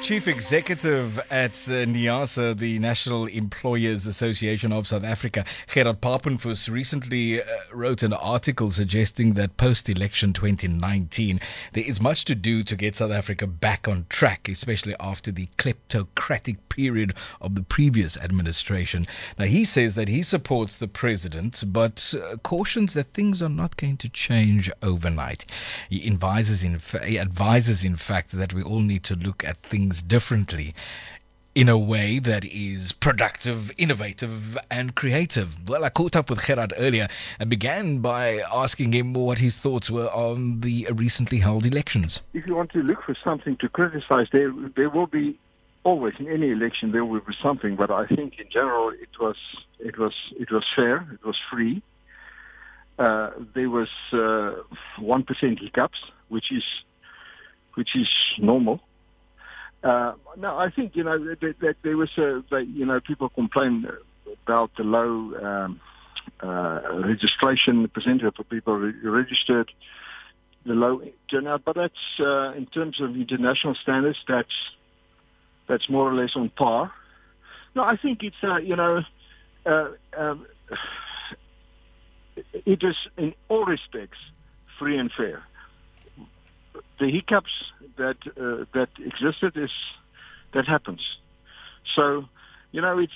Chief Executive at NIASA, the National Employers Association of South Africa, Gerard Papenfuss, recently wrote an article suggesting that post-election 2019, there is much to do to get South Africa back on track, especially after the kleptocratic period of the previous administration. Now, he says that he supports the president, but cautions that things are not going to change overnight. He advises, in fact, that we all need to look at things differently in a way that is productive, innovative, and creative. Well, I caught up with Gerard earlier and began by asking him what his thoughts were on the recently held elections. If you want to look for something to criticize, there will be always in any election there will be something. But I think in general it was fair, it was free. There was 1% hiccups, which is normal. No, I think that there was people complained about the low registration percentage of people registered, the low turnout. But that's in terms of international standards, that's more or less on par. No, I think it's it is in all respects free and fair. The hiccups that existed that happens. So, it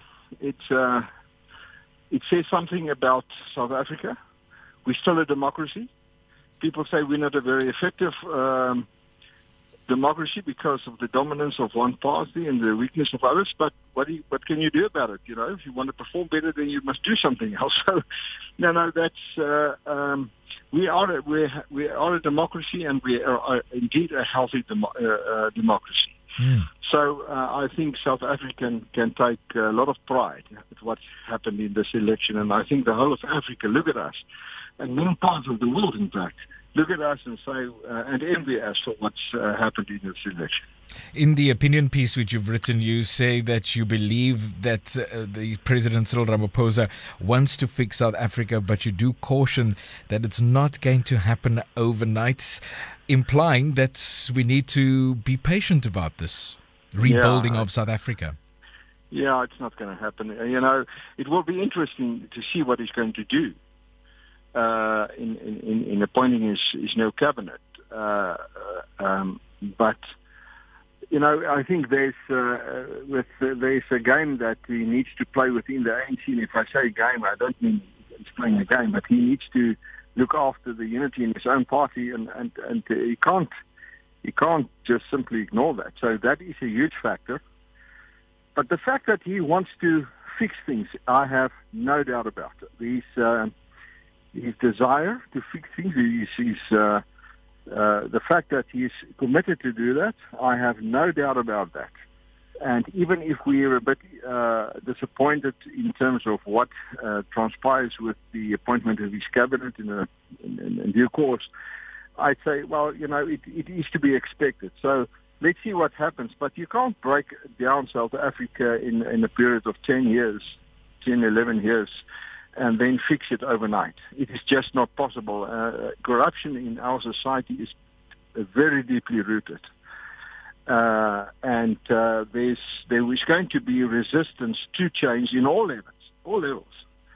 says something about South Africa. We're still a democracy. People say we're not a very effective democracy because of the dominance of one party and the weakness of others. But what can you do about it? If you want to perform better, then you must do something else. So, that's we are a democracy, and we are indeed a healthy democracy. So I think South Africa can take a lot of pride at what's happened in this election, and I think the whole of Africa look at us, and many parts of the world, in fact, look at us and say and envy us for what's happened in this election. In the opinion piece which you've written, you say that you believe that the President Cyril Ramaphosa wants to fix South Africa, but you do caution that it's not going to happen overnight, implying that we need to be patient about this rebuilding of South Africa. Yeah, it's not going to happen. It will be interesting to see what he's going to do in appointing his new cabinet. But I think there's a game that he needs to play within the ANC. And if I say game, I don't mean he's playing a game, but he needs to look after the unity in his own party, and he can't just simply ignore that. So that is a huge factor. But the fact that he wants to fix things, I have no doubt about it. His desire to fix things, the fact that he's committed to do that, I have no doubt about that. And even if we are a bit disappointed in terms of what transpires with the appointment of his cabinet in due course, I'd say, well, it is to be expected. So let's see what happens. But you can't break down South Africa in a period of 10 years, 10, 11 years, and then fix it overnight. It is just not possible. Corruption in our society is very deeply rooted. And there is going to be resistance to change in all levels.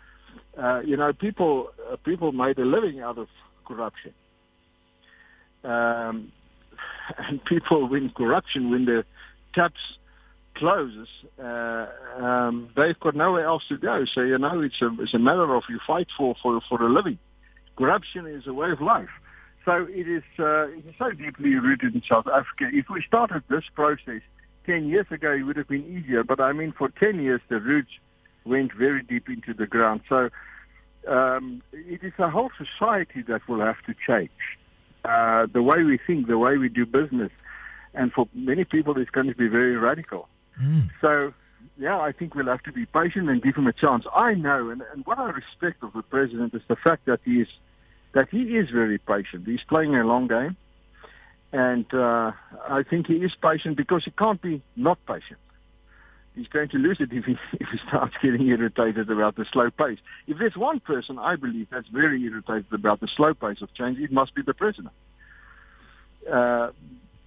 People made a living out of corruption. And people win corruption when the taps closes, they've got nowhere else to go. So it's a matter of you fight for a living. Corruption is a way of life. So it is so deeply rooted in South Africa. If we started this process 10 years ago, it would have been easier. But I mean, for 10 years, the roots went very deep into the ground. So it is a whole society that will have to change. The way we think, the way we do business. And for many people, it's going to be very radical. So, I think we'll have to be patient and give him a chance. I know, and what I respect of the president is the fact that he is very patient. He's playing a long game, and I think he is patient because he can't be not patient. He's going to lose it if he starts getting irritated about the slow pace. If there's one person, I believe, that's very irritated about the slow pace of change, it must be the president.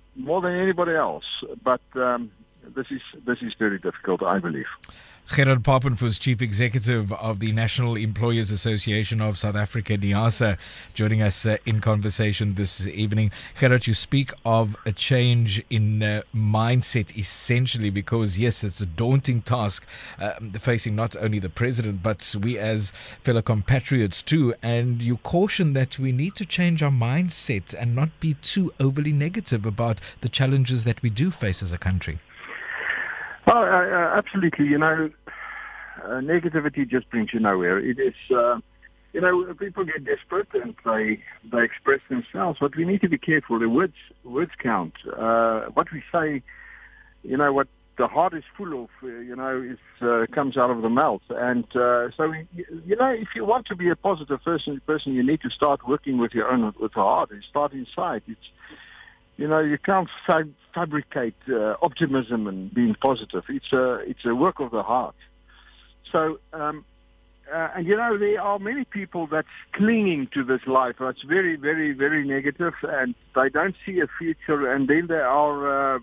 more than anybody else. But this is very difficult, I believe. Gerard Papenfuss, Chief Executive of the National Employers Association of South Africa, NIASA, joining us in conversation this evening. Gerard, you speak of a change in mindset, essentially, because, yes, it's a daunting task facing not only the president, but we as fellow compatriots too. And you caution that we need to change our mindset and not be too overly negative about the challenges that we do face as a country. Oh, absolutely. Negativity just brings you nowhere. It is, people get desperate and they express themselves, but we need to be careful. The words count. What we say, what the heart is full of, comes out of the mouth. And if you want to be a positive person, you need to start working with the heart and start inside. You can't fabricate optimism and being positive. It's a work of the heart. So, there are many people that's clinging to this life that's very, very, very negative, and they don't see a future. And then they are,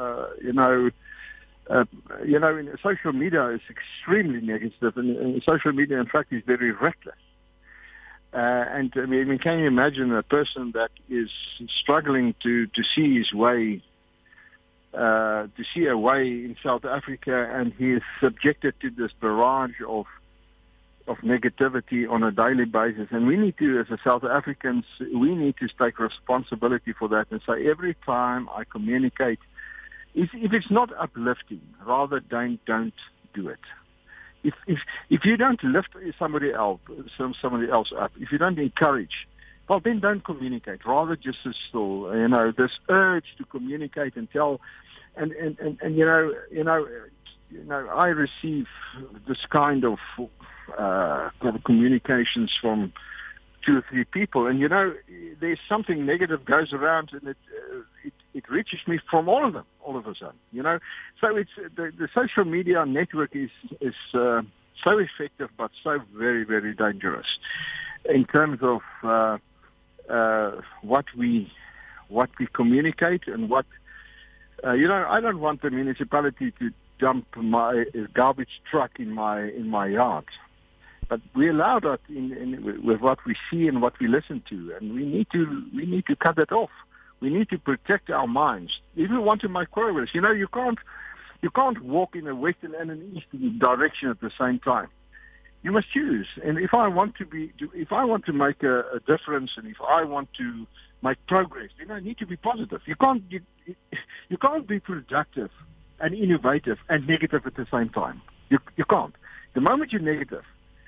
in social media is extremely negative, and social media, in fact, is very reckless. And I mean, can you imagine a person that is struggling to see his way, to see a way in South Africa, and he is subjected to this barrage of negativity on a daily basis? And we need to, as a South Africans, we need to take responsibility for that and say, every time I communicate, if it's not uplifting, rather don't do it. If you don't lift somebody else up, if you don't encourage, well, then don't communicate. Rather just sit still. This urge to communicate and tell, and I receive this kind of communications from 2 or 3 people, and there's something negative goes around, and it reaches me from all of them, all of a sudden. So it's the social media network is so effective, but so very, very dangerous in terms of what we communicate and what I don't want the municipality to dump my garbage truck in my yard. But we allow that with what we see and what we listen to, and we need to cut that off. We need to protect our minds. If we want to make progress, you can't walk in a western and an eastern direction at the same time. You must choose. And if I want to make a difference, and if I want to make progress, then I need to be positive. You can't be productive and innovative and negative at the same time. You can't. The moment you're negative,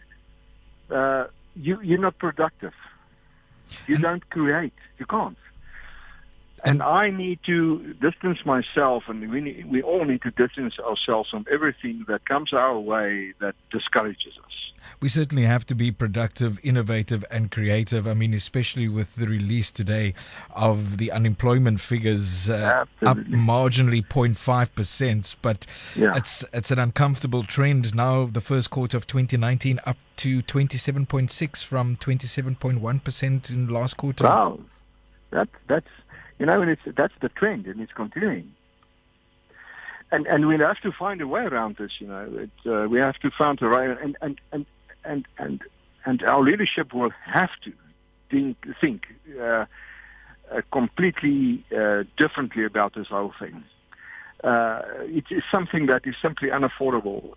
you're not productive. You don't create. You can't. And I need to distance myself, and we all need to distance ourselves from everything that comes our way that discourages us. We certainly have to be productive, innovative, and creative. I mean, especially with the release today of the unemployment figures up marginally 0.5%, but it's an uncomfortable trend now. The first quarter of 2019 up to 27.6 from 27.1% in last quarter. Wow, that's that's the trend, and it's continuing. And we have to find a way around this. We have to find a way, and our leadership will have to think completely differently about this whole thing. It is something that is simply unaffordable.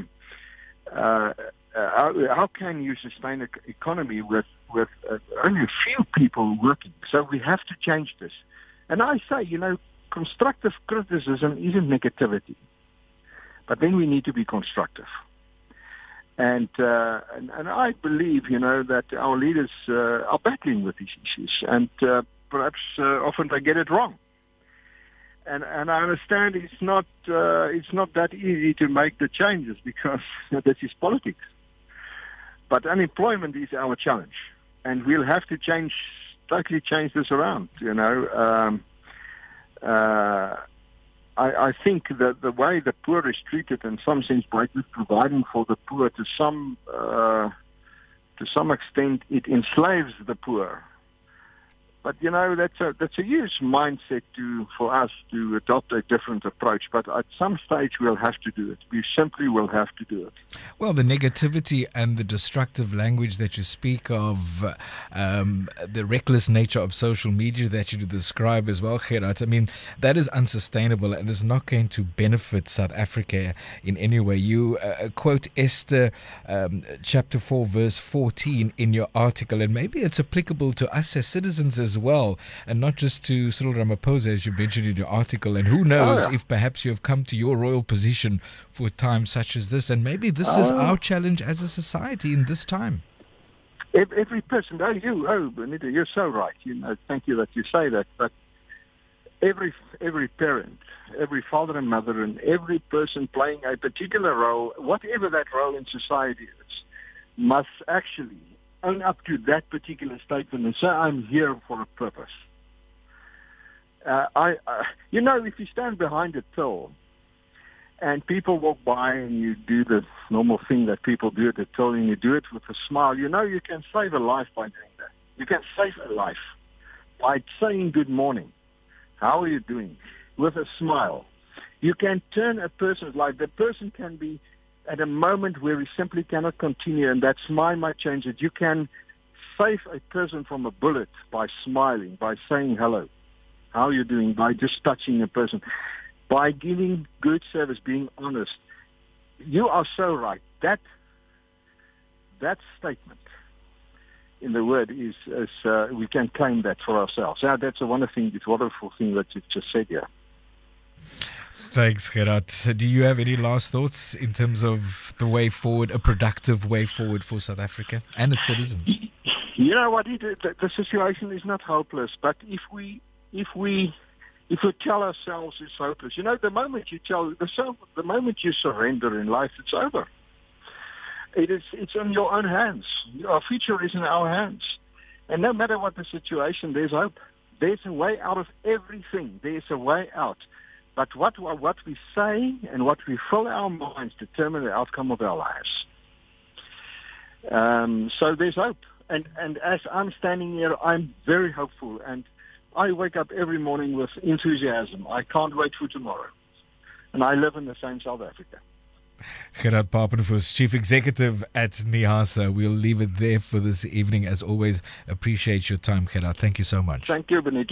How can you sustain an economy with only a few people working? So we have to change this. And I say, constructive criticism isn't negativity, but then we need to be constructive. And I believe, that our leaders are battling with these issues, and perhaps often they get it wrong. And I understand it's not that easy to make the changes, because this is politics. But unemployment is our challenge, and we'll have to totally change this around. I think that the way the poor is treated, in some sense, by providing for the poor, to some extent, it enslaves the poor. But that's a huge mindset for us to adopt a different approach. But at some stage we'll have to do it. We simply will have to do it. Well, the negativity and the destructive language that you speak of, the reckless nature of social media that you describe as well, Gerard, I mean, that is unsustainable and is not going to benefit South Africa in any way. You quote Esther chapter 4 verse 14 in your article, and maybe it's applicable to us as citizens as well, and not just to Cyril Ramaphosa, as you mentioned in your article. And who knows if perhaps you have come to your royal position for times such as this, and maybe this is our challenge as a society in this time. Every person, Benita, you're so right. Thank you that you say that. But every parent, every father and mother, and every person playing a particular role, whatever that role in society is, must actually own up to that particular statement and say, I'm here for a purpose. If you stand behind a till and people walk by and you do the normal thing that people do at the till and you do it with a smile, you can save a life by doing that. You can save a life by saying good morning. How are you doing? With a smile. You can turn a person's life. The person can be at a moment where he simply cannot continue, and that smile might change it. You can save a person from a bullet by smiling, by saying hello. How are you doing? By just touching a person. By giving good service, being honest. You are so right. That statement in the word is we can claim that for ourselves. That's a wonderful thing that you've just said here. Thanks, Gerard. Do you have any last thoughts in terms of the way forward, a productive way forward for South Africa and its citizens? You know what? The situation is not hopeless, but if we tell ourselves it's hopeless, the moment you surrender in life, it's over. It's in your own hands. Our future is in our hands, and no matter what the situation, there's hope. There's a way out of everything. There's a way out. But what we say and what we fill our minds determine the outcome of our lives. So there's hope. And as I'm standing here, I'm very hopeful. And I wake up every morning with enthusiasm. I can't wait for tomorrow. And I live in the same South Africa. Gerard Papenfuss, Chief Executive at NIASA. We'll leave it there for this evening. As always, appreciate your time, Gerard. Thank you so much. Thank you, Benita.